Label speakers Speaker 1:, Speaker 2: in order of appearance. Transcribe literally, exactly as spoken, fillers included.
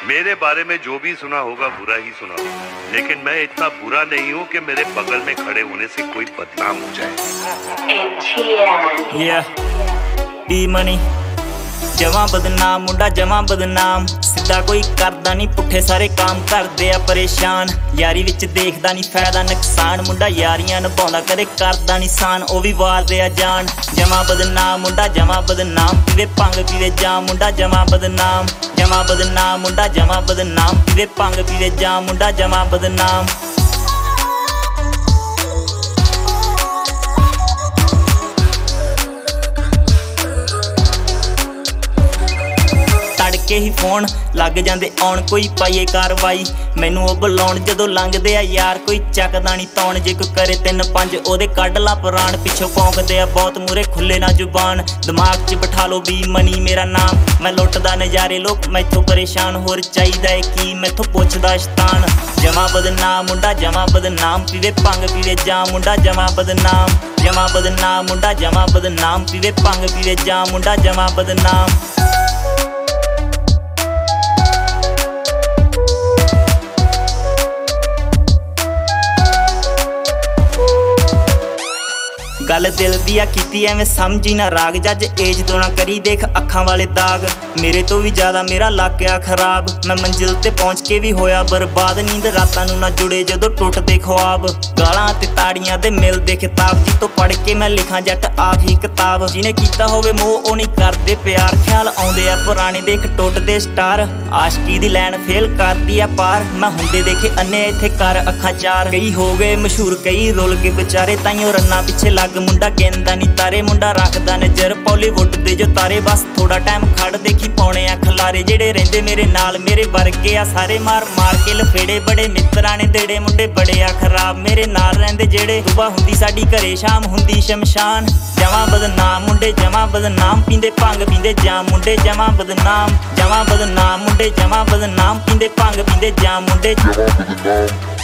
Speaker 1: मेरे बारे में जो भी सुना होगा बुरा ही सुना होगा, लेकिन मैं इतना बुरा नहीं हूँ कि मेरे बगल में खड़े होने से कोई बदनाम हो जाए।
Speaker 2: yeah. डी मनी जमा बदनाम मुंडा जमा बदनाम सिद्धा कोई करदा नहीं पुट्ठे सारे काम करदे आ परेशान यारी विच देखदा नहीं फायदा नुकसान मुंडा यारियां निभाउंदा कदे करदा नहीं सान ओ भी वारदे आ जान जमा बदनाम मुंडा जमा बदनाम पीवे भंग पीवे जाम मुंडा जमा बदनाम जमा बदनाम मुंडा जमा बदनाम पीवे भंग पीवे जाम मुंडा जमा बदनाम के ही फोन लग जांदे आउण कोई पाइए कार्रवाई मैनू ओ बुलाउण जदों लंघदे आ यार कोई चकदा नहीं तौण जे कोई करे तीन पंज ओदे कढ ला पुराण पिछों भौंकदे आ बहुत मूरे खुले ना जुबान दिमाग च बिठा लो बी मनी मेरा नाम मैं लुटदा नज़ारे लोग मैथों परेशान होर चाहीदा है की मैथों पुछदा शैतान जमा बदनाम मुंडा जमा बदनाम पीवे भंग पीवे जाम मुंडा जमा बदनाम जमा बदनाम मुंडा जमा बदनाम पीवे भंग पीवे जाम मुंडा जमा बदनाम गल दिल दी आ कीती एवें समझी ना राग जज एज तो ना करी देख अखां वाले दाग मेरे तो भी ज्यादा मेरा लग गया खराब मैं मंजिल ते पहुंच के भी होया बर्बाद नींद रातां नूं ना जुड़े जदों टुटदे ख्वाब गालां ते ताड़ियां ते मिलदे खिताब जितों पढ़ के मैं लिखां जट आखी किताब जिन्हें कीता होवे मोह ओ नहीं करदे प्यार ख्याल आउंदे आ पुराने देख टुटदे स्टार आशिकी दी लैन फेल करदी आ पार मैं हुंदे देखे अन्ने इत्थे कर अखां चार कई हो गए मशहूर कई रुल के बेचारे ताइयों रन्ना पिछे लग मुंडा कहंदा नहीं तारे मुंडा रखदा नजर बॉलीवुड दे जो तारे बस थोड़ा टाइम खड़ देखी पौने आ खलारे जेड़े रहिंदे मेरे नाल मेरे वर्गे आ सारे मार मार के लफेड़े बड़े मित्रां ने देड़े मुंडे बड़े आ खराब मेरे नाल रहिंदे जेड़े सुबह हुंदी साडी घरे शाम हुंदी शमशान जमा बदनाम मुंडे जमा बदनाम पींदे भंग पींदे जाम मुंडे जमा बदनाम जमा बदनाम मुंडे जमा बदनाम पींदे भंग पींदे जाम मुंडे